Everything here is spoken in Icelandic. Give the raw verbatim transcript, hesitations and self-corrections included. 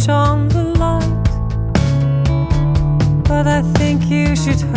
switch on the light, but I think you should